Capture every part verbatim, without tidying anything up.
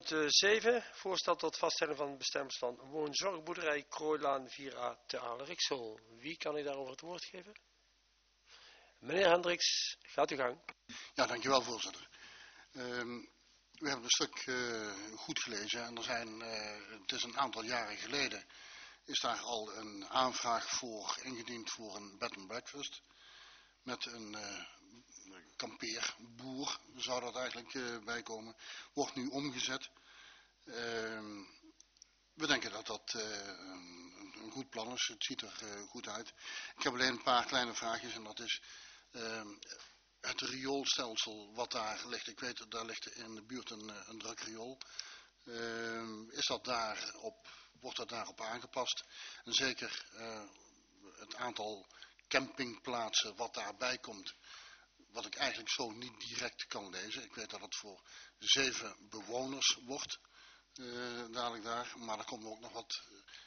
Punt uh, zeven. Voorstel tot vaststelling van het bestemmingsplan woonzorgboerderij Krooilaan vier A te Aalriksel. Wie kan ik daarover het woord geven? Meneer Hendricks, gaat uw gang. Ja, dankjewel voorzitter. Um, we hebben een stuk uh, goed gelezen en er zijn, uh, het is een aantal jaren geleden, is daar al een aanvraag voor ingediend voor een bed and breakfast. Met een uh, kampeerboer zou dat eigenlijk uh, bijkomen. Wordt nu omgezet. Uh, we denken dat dat uh, een, een goed plan is. Het ziet er uh, goed uit. Ik heb alleen een paar kleine vraagjes en dat is uh, het rioolstelsel wat daar ligt. Ik weet dat daar ligt in de buurt een, een druk riool. Uh, is dat daarop, wordt dat daarop aangepast? En zeker uh, het aantal campingplaatsen wat daarbij komt, wat ik eigenlijk zo niet direct kan lezen. Ik weet dat het voor zeven bewoners wordt, uh, dadelijk daar, maar er komen ook nog wat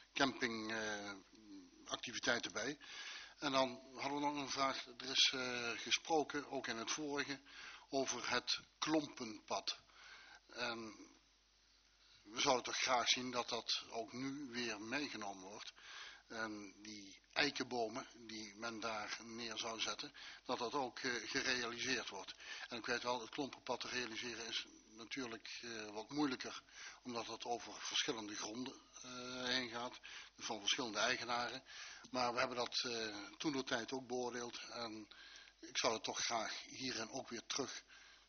campingactiviteiten uh, bij. En dan hadden we nog een vraag, er is uh, gesproken, ook in het vorige, over het klompenpad. En we zouden toch graag zien dat dat ook nu weer meegenomen wordt. En die eikenbomen die men daar neer zou zetten, dat dat ook uh, gerealiseerd wordt. En ik weet wel, het klompenpad te realiseren is natuurlijk uh, wat moeilijker, omdat het over verschillende gronden uh, heen gaat, van verschillende eigenaren. Maar we hebben dat uh, toen de tijd ook beoordeeld en ik zou het toch graag hierin ook weer terug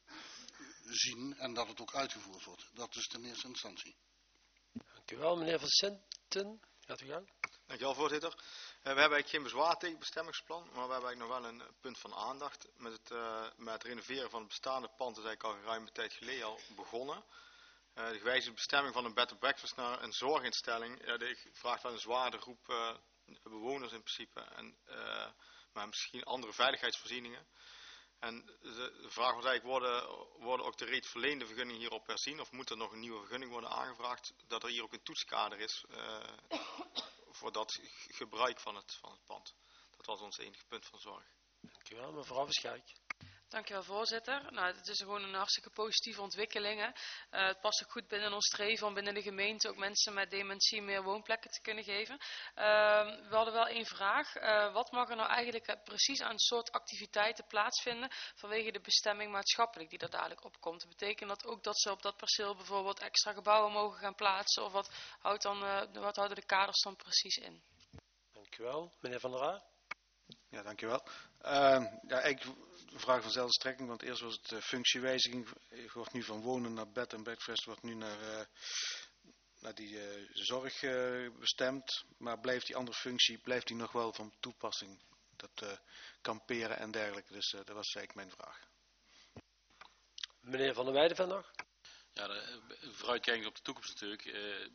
zien en dat het ook uitgevoerd wordt. Dat is in eerste instantie. Dank u wel, meneer Van Senten. Gaat u gang. Dankjewel, voorzitter. Uh, we hebben eigenlijk geen bezwaar tegen het bestemmingsplan, maar we hebben eigenlijk nog wel een punt van aandacht. Met het, uh, met het renoveren van het bestaande pand is eigenlijk al een ruime tijd geleden al begonnen. Uh, de gewijzigde bestemming van een bed and breakfast naar een zorginstelling, uh, die vraagt wel een zwaarder groep uh, bewoners in principe, en, uh, maar misschien andere veiligheidsvoorzieningen. En de vraag was eigenlijk, worden, worden ook de reeds verleende vergunningen hierop herzien, of moet er nog een nieuwe vergunning worden aangevraagd, dat er hier ook een toetskader is uh, voor dat gebruik van het, van het pand. Dat was ons enige punt van zorg. Dank u wel, mevrouw Verschijk. Dankjewel, voorzitter. Nou, het is gewoon een hartstikke positieve ontwikkeling. Hè. Uh, het past ook goed binnen ons streven om binnen de gemeente ook mensen met dementie meer woonplekken te kunnen geven. Uh, we hadden wel één vraag. Uh, wat mag er nou eigenlijk precies aan soort activiteiten plaatsvinden vanwege de bestemming maatschappelijk die er dadelijk opkomt? Betekent dat ook dat ze op dat perceel bijvoorbeeld extra gebouwen mogen gaan plaatsen? Of wat, houdt dan, uh, wat houden de kaders dan precies in? Dank u wel. Meneer Van der Aa. Ja, dankjewel. Uh, ja, ik... Een vraag van dezelfde strekking, want eerst was het uh, functiewijziging, wordt nu van wonen naar bed en breakfast, wordt nu naar, uh, naar die uh, zorg uh, bestemd, maar blijft die andere functie, blijft die nog wel van toepassing, dat uh, kamperen en dergelijke, dus uh, dat was eigenlijk mijn vraag. Meneer Van der Weijden nog? Ja, de, vooruitkijkend op de toekomst natuurlijk. Uh,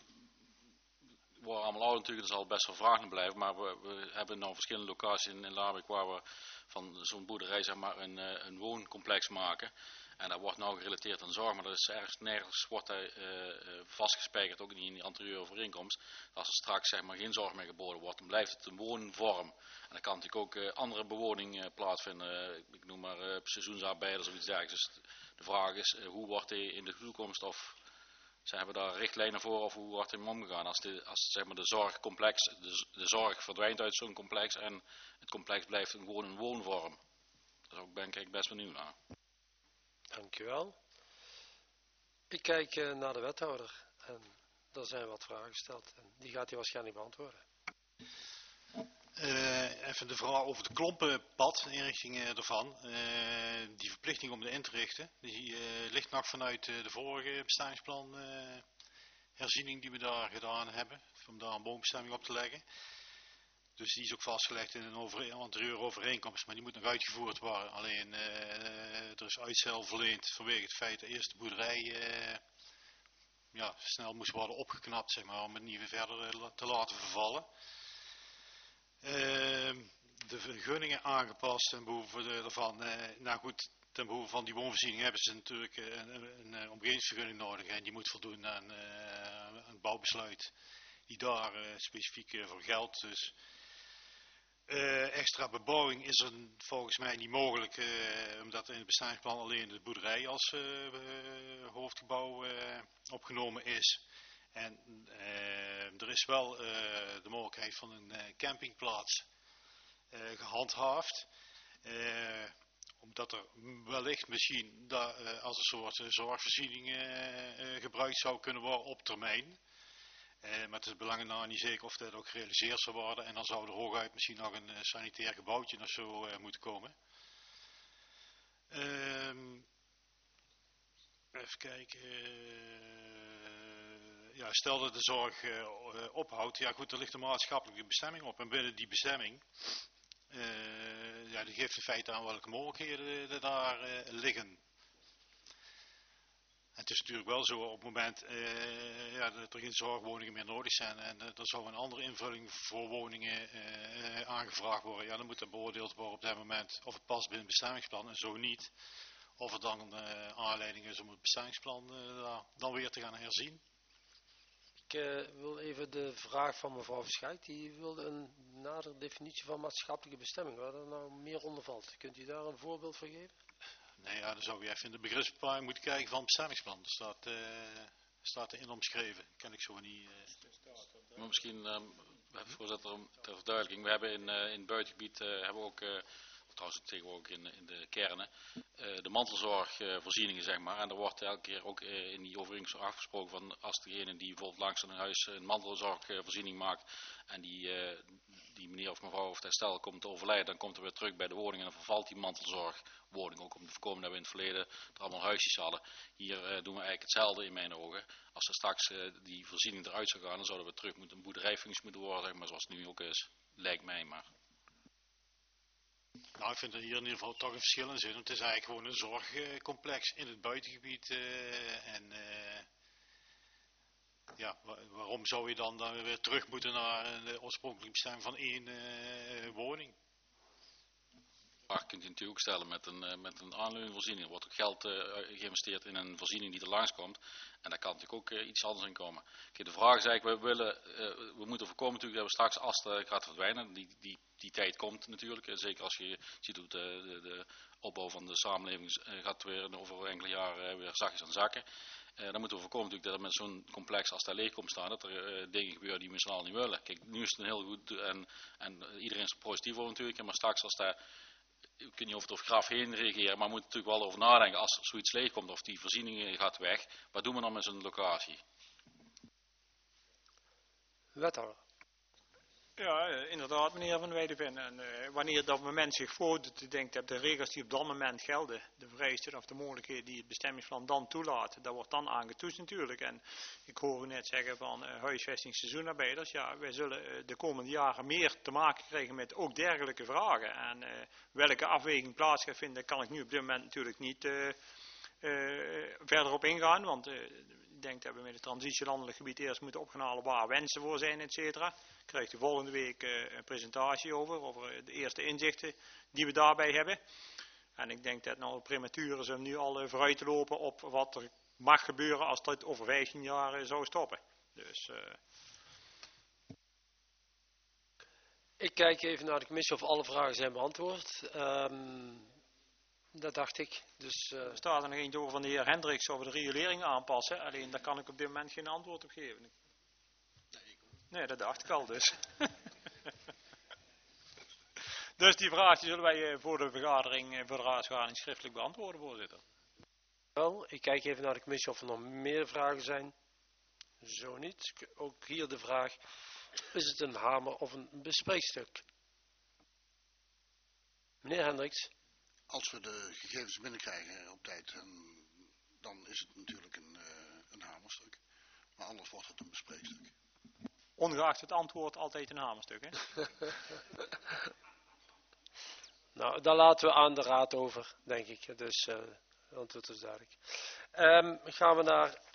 We worden allemaal oud natuurlijk, er zal best wel vraag naar blijven, maar we, we hebben nou verschillende locaties in, in Laarbeek waar we van zo'n boerderij zeg maar een, een wooncomplex maken. En dat wordt nou gerelateerd aan zorg, maar dat is ergens nergens wordt dat uh, vastgespijkerd, ook niet in die anterieure overeenkomst. Als er straks zeg maar geen zorg meer geboden wordt, dan blijft het een woonvorm. En dan kan natuurlijk ook uh, andere bewoning uh, plaatsvinden, uh, ik noem maar uh, seizoensarbeiders of iets dergelijks. Dus de vraag is, uh, hoe wordt die in de toekomst, of ze hebben daar richtlijnen voor, of hoe wordt er omgegaan als, de, als zeg maar de zorgcomplex, de, de zorg verdwijnt uit zo'n complex en het complex blijft gewoon een woonvorm. Daar ben ik eigenlijk best benieuwd naar. Dankjewel. Ik kijk uh, naar de wethouder en er zijn wat vragen gesteld en die gaat hij waarschijnlijk beantwoorden. Uh, even de vraag over de klompenpad, de inrichting uh, ervan. Uh, die verplichting om het in te richten, die uh, ligt nog vanuit uh, de vorige bestemmingsplan uh, herziening die we daar gedaan hebben, om daar een woonbestemming op te leggen. Dus die is ook vastgelegd in een over, anterieure overeenkomst, maar die moet nog uitgevoerd worden. Alleen uh, er is uitstel verleend vanwege het feit dat eerst de boerderij uh, ja, snel moest worden opgeknapt, zeg maar, om het niet weer verder uh, te laten vervallen. Uh, de vergunningen aangepast ten behoeve ervan. Uh, nou goed, ten behoeve van die woonvoorziening hebben ze natuurlijk een, een, een omgevingsvergunning nodig en die moet voldoen aan uh, een bouwbesluit die daar uh, specifiek uh, voor geldt. Dus uh, extra bebouwing is er volgens mij niet mogelijk, uh, omdat in het bestemmingsplan alleen de boerderij als uh, uh, hoofdgebouw uh, op opgenomen is. En uh, er is wel uh, de mogelijkheid van een uh, campingplaats uh, gehandhaafd. Uh, omdat er wellicht misschien da, uh, als een soort uh, zorgvoorziening uh, uh, gebruikt zou kunnen worden op termijn. Uh, maar het is belangen na niet zeker of dat ook gerealiseerd zou worden. En dan zou er hooguit misschien nog een uh, sanitair gebouwtje of zo uh, moeten komen. Uh, even kijken. Uh, ja, stel dat de zorg uh, ophoudt. Ja goed, er ligt een maatschappelijke bestemming op. En binnen die bestemming, uh, ja, die geeft in feite aan welke mogelijkheden er daar uh, liggen. Het is natuurlijk wel zo op het moment uh, ja, dat er geen zorgwoningen meer nodig zijn en uh, er zou een andere invulling voor woningen uh, aangevraagd worden. Ja, dan moet dat beoordeeld worden op dat moment of het past binnen het bestemmingsplan en zo niet. Of er dan uh, aanleiding is om het bestemmingsplan uh, dan weer te gaan herzien. Ik uh, wil even de vraag van mevrouw Verschijk. Die wilde een nadere definitie van maatschappelijke bestemming. Waar er nou meer onder valt. Kunt u daar een voorbeeld van geven? Nee, ja, dan zou je even in de begripsbepaling moeten kijken van het bestemmingsplan. Er staat, uh, staat erin omschreven. Ken ik zo niet. Uh... Maar misschien, um, voorzitter, ter verduidelijking. We hebben in, uh, in het buitengebied, uh, hebben we ook, uh, trouwens tegenwoordig in, in de kernen, uh, de mantelzorgvoorzieningen, zeg maar. En er wordt elke keer ook uh, in die overeenkomst afgesproken van als degene die bijvoorbeeld langs een huis een mantelzorgvoorziening maakt en die... Uh, die meneer of mevrouw of het stel komt te overlijden, dan komt er weer terug bij de woning en dan vervalt die mantelzorgwoning. Ook om te voorkomen dat we in het verleden er allemaal huisjes hadden. Hier uh, doen we eigenlijk hetzelfde in mijn ogen. Als er straks uh, die voorziening eruit zou gaan, dan zouden we terug moeten een boerderijfunctie moeten worden, zeg maar, zoals het nu ook is. Lijkt mij maar. Nou, ik vind er hier in ieder geval toch een verschil in zitten. Het is eigenlijk gewoon een zorgcomplex in het buitengebied uh, en... Uh, Ja, waarom zou je dan, dan weer terug moeten naar de oorspronkelijke bestemming van één uh, woning? vraag kunt u natuurlijk ook stellen met een, uh, met een aanleunvoorziening. Er wordt ook geld uh, geïnvesteerd in een voorziening die er langskomt. En daar kan natuurlijk ook uh, iets anders in komen. Kijk, de vraag is eigenlijk, we, willen, uh, we moeten voorkomen natuurlijk dat we straks as uh, gaat verdwijnen. Die, die, die tijd komt natuurlijk. Uh, zeker als je ziet hoe de, de, de opbouw van de samenleving uh, gaat weer over enkele jaren uh, weer zachtjes aan zakken. Uh, dan moeten we voorkomen natuurlijk dat er met zo'n complex als daar leeg komt staan, dat er uh, dingen gebeuren die we snel niet willen. Kijk, nu is het een heel goed en, en uh, iedereen is er positief over natuurlijk. Maar straks als daar, ik weet niet of het over graf heen reageren, maar we moeten natuurlijk wel over nadenken als er zoiets leeg komt of die voorziening gaat weg. Wat doen we dan met zo'n locatie? Wethouder. Ja, inderdaad, meneer Van Weideven. En uh, wanneer dat moment zich voordoet, denkt dat de regels die op dat moment gelden, de vereisten of de mogelijkheden die het bestemmingsplan dan toelaat, dat wordt dan aangetoetst natuurlijk. En ik hoor u net zeggen van uh, huisvesting seizoenarbeiders. Ja, wij zullen uh, de komende jaren meer te maken krijgen met ook dergelijke vragen. En uh, welke afweging plaats gaat vinden, kan ik nu op dit moment natuurlijk niet uh, uh, verder op ingaan, want uh, ik denk dat we met het transitielandelijk gebied eerst moeten opgaan waar wensen voor zijn, et cetera. Krijgt u volgende week uh, een presentatie over, over de eerste inzichten die we daarbij hebben. En ik denk dat het nou prematuur is om nu al uh, vooruit te lopen op wat er mag gebeuren als dat over vijftien jaar uh, zou stoppen. Dus, uh... Ik kijk even naar de commissie of alle vragen zijn beantwoord. Um, dat dacht ik. Dus, uh... Er staat er nog eentje over van de heer Hendricks over de riolering aanpassen. Alleen daar kan ik op dit moment geen antwoord op geven. Nee, dat dacht ik al dus. Dus die vraag die zullen wij voor de vergadering, voor de raadsvergadering schriftelijk beantwoorden, voorzitter. Wel, ik kijk even naar de commissie of er nog meer vragen zijn. Zo niet. Ook hier de vraag, is het een hamer of een bespreekstuk? Meneer Hendricks. Als we de gegevens binnenkrijgen op tijd, en dan is het natuurlijk een, uh, een hamerstuk. Maar anders wordt het een bespreekstuk. Ongeacht het antwoord altijd een hamerstuk, hè? Nou, daar laten we aan de raad over, denk ik. Dus, uh, het antwoord is duidelijk. Um, gaan we naar